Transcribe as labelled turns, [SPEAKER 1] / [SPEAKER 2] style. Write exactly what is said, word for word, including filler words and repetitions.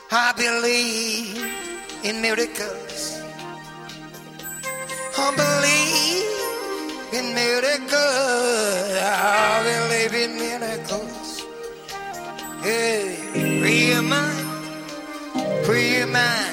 [SPEAKER 1] I believe in miracles. I believe in miracles. I believe in miracles. Hey, free your mind, free your mind.